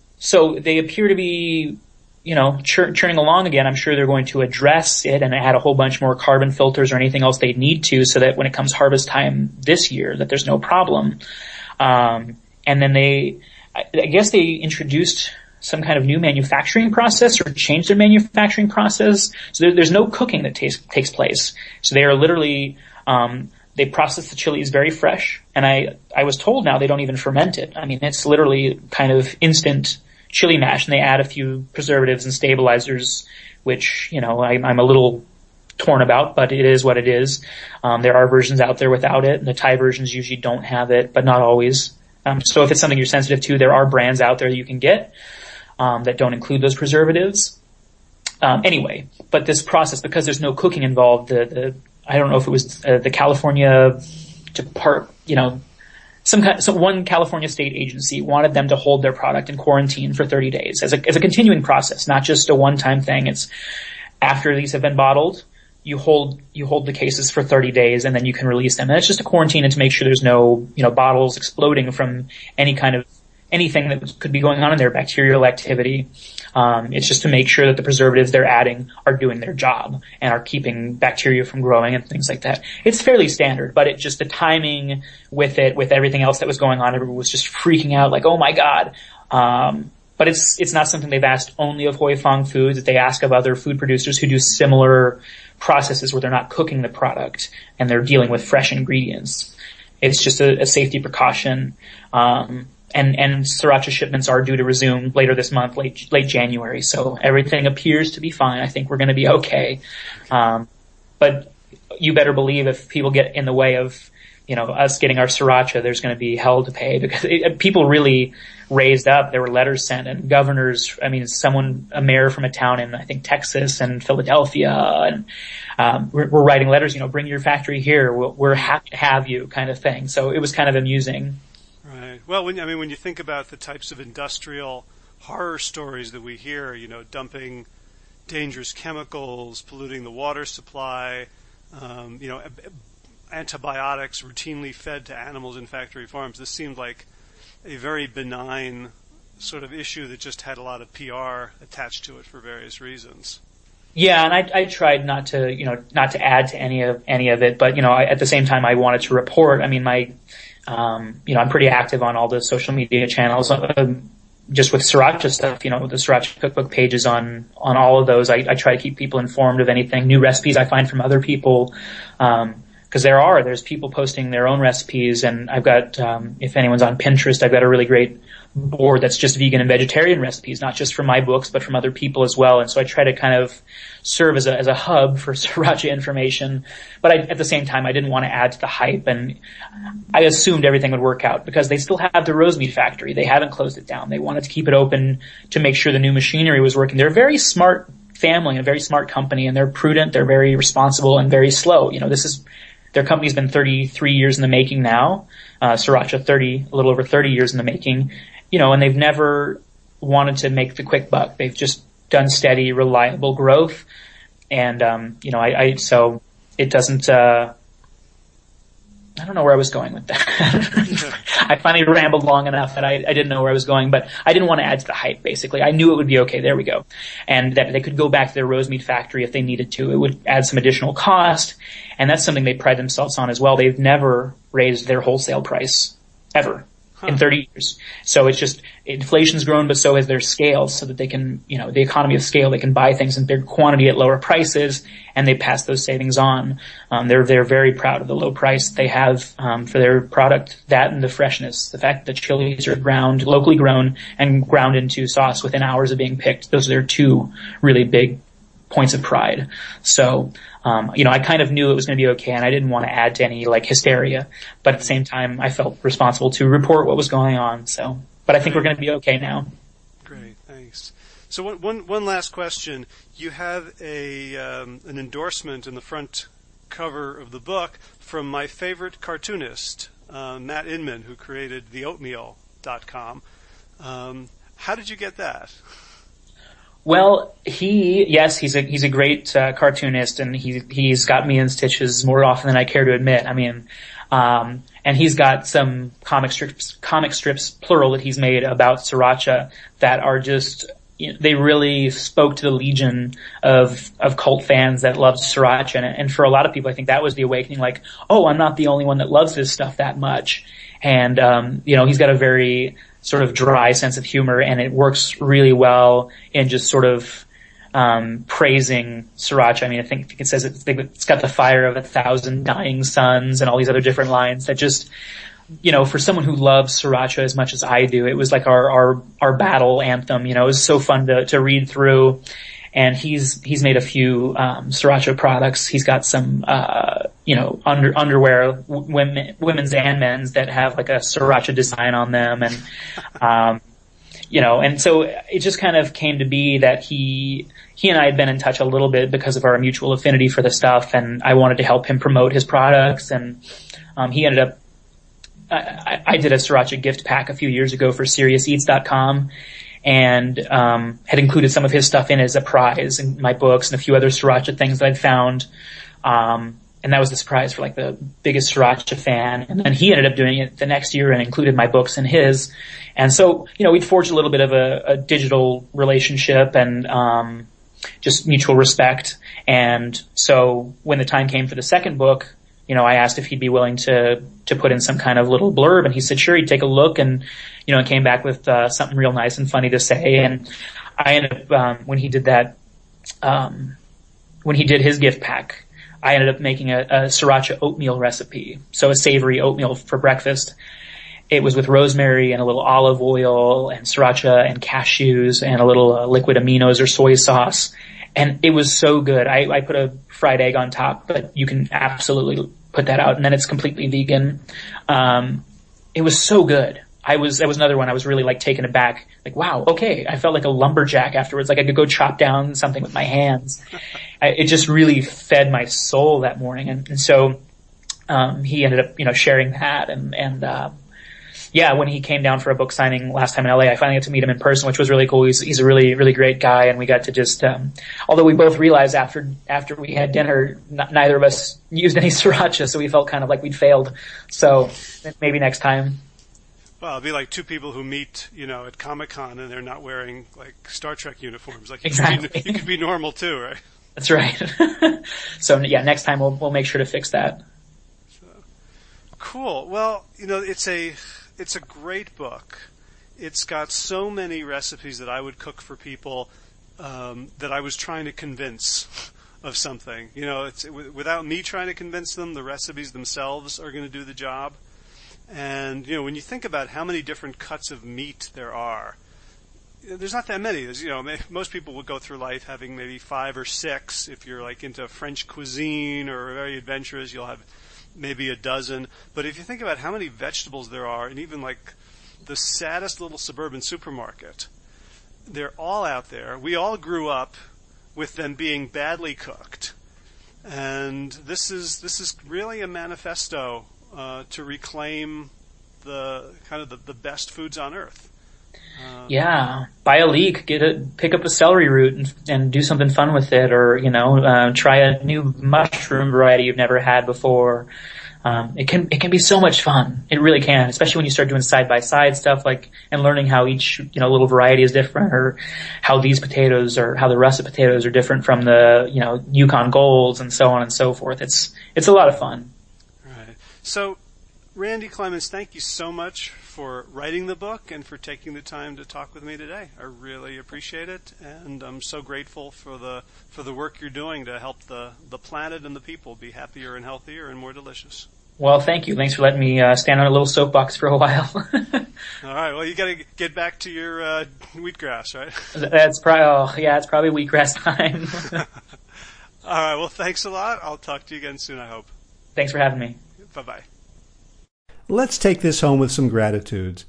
so they appear to be, you know, chur- churning along again. I'm sure they're going to address it and add a whole bunch more carbon filters or anything else they need to, so that when it comes harvest time this year, that there's no problem. Um, and then they, I, I guess they introduced some kind of new manufacturing process, or change their manufacturing process. So there, there's no cooking that takes takes place. So they are literally, um, they process the chilies very fresh. And I, I was told now they don't even ferment it. I mean, it's literally kind of instant chili mash, and they add a few preservatives and stabilizers, which, you know, I, I'm a little torn about, but it is what it is. Um, there are versions out there without it, and the Thai versions usually don't have it, but not always. Um, so if it's something you're sensitive to, there are brands out there you can get Um, that don't include those preservatives. Um, anyway, but this process, because there's no cooking involved, the, the I don't know if it was uh, the California Depart, you know, some kind, so one California state agency wanted them to hold their product in quarantine for thirty days as a, as a continuing process, not just a one-time thing. It's after these have been bottled, you hold, you hold the cases for thirty days and then you can release them. And it's just a quarantine and to make sure there's no, you know, bottles exploding from any kind of, anything that could be going on in there, bacterial activity. Um, it's just to make sure that the preservatives they're adding are doing their job and are keeping bacteria from growing and things like that. It's fairly standard, but it just the timing with it, with everything else that was going on, everyone was just freaking out like, oh my God. Um, but it's, it's not something they've asked only of Huy Fong Foods, that they ask of other food producers who do similar processes where they're not cooking the product and they're dealing with fresh ingredients. It's just a, a safety precaution. Um, and, and Sriracha shipments are due to resume later this month, late, late January. So everything appears to be fine. I think we're going to be okay. Um, but you better believe if people get in the way of, you know, us getting our Sriracha, there's going to be hell to pay because it, people really raised up. There were letters sent and governors, I mean, someone, a mayor from a town in, I think, Texas and Philadelphia and, um, we're, we're writing letters, you know, bring your factory here. We're, we're happy to have you kind of thing. So it was kind of amusing. Right. Well, when, I mean, when you think about the types of industrial horror stories that we hear, you know, dumping dangerous chemicals, polluting the water supply, um, you know, antibiotics routinely fed to animals in factory farms. This seemed like a very benign sort of issue that just had a lot of P R attached to it for various reasons. Yeah, and I, I tried not to, you know, not to add to any of any of it, but you know, I, at the same time, I wanted to report. I mean, my, um, you know, I'm pretty active on all the social media channels. Um, just with Sriracha stuff, you know, the Sriracha cookbook pages on, on all of those. I, I try to keep people informed of anything, new recipes I find from other people. Um, cause there are, there's people posting their own recipes and I've got, um, if anyone's on Pinterest, I've got a really great board that's just vegan and vegetarian recipes, not just from my books, but from other people as well. And so I try to kind of serve as a, as a hub for Sriracha information. But I, at the same time, I didn't want to add to the hype and I assumed everything would work out because they still have the Rosemead factory. They haven't closed it down. They wanted to keep it open to make sure the new machinery was working. They're a very smart family, a very smart company, and they're prudent. They're very responsible and very slow. You know, this is, their company's been thirty-three years in the making now. Uh, Sriracha thirty, a little over thirty years in the making. You know, and they've never wanted to make the quick buck. They've just done steady, reliable growth. And, um, you know, I, I, so it doesn't, uh, I don't know where I was going with that. I finally rambled long enough that I, I didn't know where I was going, but I didn't want to add to the hype, basically. I knew it would be okay. There we go. And that they could go back to their Rosemead factory if they needed to. It would add some additional cost. And that's something they pride themselves on as well. They've never raised their wholesale price. Ever. In thirty years. So it's just, inflation's grown, but so has their scale so that they can, you know, the economy of scale, they can buy things in big quantity at lower prices and they pass those savings on. Um, they're, they're very proud of the low price they have, um, for their product, that and the freshness. The fact that chilies are ground, locally grown and ground into sauce within hours of being picked. Those are their two really big points of pride. So, um, you know, I kind of knew it was going to be okay and I didn't want to add to any like hysteria, but at the same time I felt responsible to report what was going on. So, but I think we're going to be okay now. Great. Thanks. So one, one, one last question. You have a, um, an endorsement in the front cover of the book from my favorite cartoonist, uh, Matt Inman, who created the oatmeal dot com. Um, how did you get that? Well, he, yes, he's a, he's a great, uh, cartoonist and he, he's got me in stitches more often than I care to admit. I mean, um, and he's got some comic strips, comic strips, plural, that he's made about Sriracha that are just, you know, they really spoke to the legion of, of cult fans that loved Sriracha. And, and for a lot of people, I think that was the awakening, like, oh, I'm not the only one that loves this stuff that much. And, um, you know, he's got a very, sort of dry sense of humor and it works really well in just sort of, um, praising Sriracha. I mean, I think it says it's, it's got the fire of a thousand dying suns and all these other different lines that just, you know, for someone who loves Sriracha as much as I do, it was like our, our, our battle anthem. You know, it was so fun to, to read through. And he's, he's made a few, um, Sriracha products. He's got some, uh, you know, under, underwear, women, women's and men's that have like a Sriracha design on them. And, um, you know, and so it just kind of came to be that he, he and I had been in touch a little bit because of our mutual affinity for the stuff. And I wanted to help him promote his products. And, um, he ended up, I, I did a Sriracha gift pack a few years ago for Serious Eats dot com. and um, had included some of his stuff in as a prize in my books and a few other sriracha things that I'd found. Um, and that was the surprise for like the biggest sriracha fan. And then he ended up doing it the next year and included my books in his. And so, you know, we'd forged a little bit of a, a digital relationship and um, just mutual respect. And so when the time came for the second book, you know, I asked if he'd be willing to, to put in some kind of little blurb, and he said, sure, he'd take a look, and, you know, and came back with, uh, something real nice and funny to say. And I ended up, um, when he did that, um, when he did his gift pack, I ended up making a, a sriracha oatmeal recipe. So a savory oatmeal for breakfast. It was with rosemary and a little olive oil and sriracha and cashews and a little uh, liquid aminos or soy sauce. And it was so good. I, I put a fried egg on top, but you can absolutely put that out, and then it's completely vegan. Um, it was so good. I was, that was another one I was really like taken aback. Like, wow, okay. I felt like a lumberjack afterwards. Like I could go chop down something with my hands. I, it just really fed my soul that morning. And, and so, um, he ended up, you know, sharing that and, and, uh, yeah, when he came down for a book signing last time in L A, I finally got to meet him in person, which was really cool. He's, he's a really, really great guy, and we got to just, um, although we both realized after, after we had dinner, n- neither of us used any sriracha, so we felt kind of like we'd failed. So maybe next time. Well, it'd be like two people who meet, you know, at Comic-Con and they're not wearing like Star Trek uniforms. Like, exactly. You could be, you could be normal too, right? That's right. So yeah, next time we'll, we'll make sure to fix that. So, cool. Well, you know, it's a, It's a great book. It's got so many recipes that I would cook for people um, that I was trying to convince of something. You know, it's w- without me trying to convince them, the recipes themselves are going to do the job. And, you know, when you think about how many different cuts of meat there are, there's not that many. There's, you know, most people would go through life having maybe five or six. If you're like into French cuisine or very adventurous, you'll have maybe a dozen. But if you think about how many vegetables there are, and even like the saddest little suburban supermarket, they're all out there. We all grew up with them being badly cooked. And this is this is really a manifesto uh, to reclaim the kind of the, the best foods on earth. Uh, yeah, buy a leek, get a, pick up a celery root and, and do something fun with it, or, you know, uh, try a new mushroom variety you've never had before. Um, it can, it can be so much fun. It really can, especially when you start doing side by side stuff like, and learning how each, you know, little variety is different, or how these potatoes or how the russet potatoes are different from the, you know, Yukon Golds and so on and so forth. It's, it's a lot of fun. Right. So, Randy Clements, thank you so much for writing the book and for taking the time to talk with me today. I really appreciate it, and I'm so grateful for the for the work you're doing to help the, the planet and the people be happier and healthier and more delicious. Well, thank you. Thanks for letting me uh, stand on a little soapbox for a while. All right. Well, you got to get back to your uh, wheatgrass, right? That's probably oh, yeah. It's probably wheatgrass time. All right. Well, thanks a lot. I'll talk to you again soon, I hope. Thanks for having me. Bye-bye. Let's take this home with some gratitudes.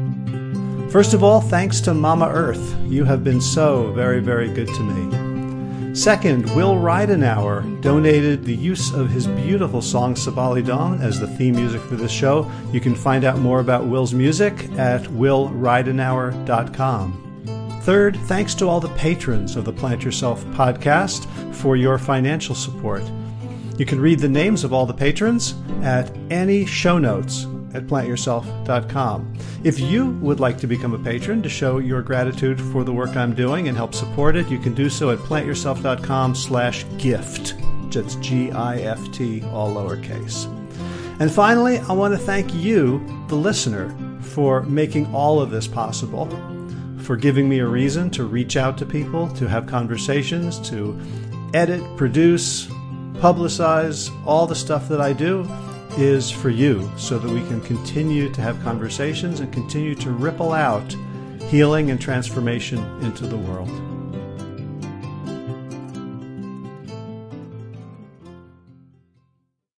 First of all, thanks to Mama Earth. You have been so very, very good to me. Second, Will Ridenauer donated the use of his beautiful song Sabali Dawn as the theme music for this show. You can find out more about Will's music at will ridenauer dot com. Third, thanks to all the patrons of the Plant Yourself podcast for your financial support. You can read the names of all the patrons at any show notes at plant yourself dot com. If you would like to become a patron to show your gratitude for the work I'm doing and help support it, you can do so at plant yourself dot com slash gift. That's G I F T, all lowercase. And finally, I want to thank you, the listener, for making all of this possible, for giving me a reason to reach out to people, to have conversations, to edit, produce, publicize. All the stuff that I do is for you, so that we can continue to have conversations and continue to ripple out healing and transformation into the world.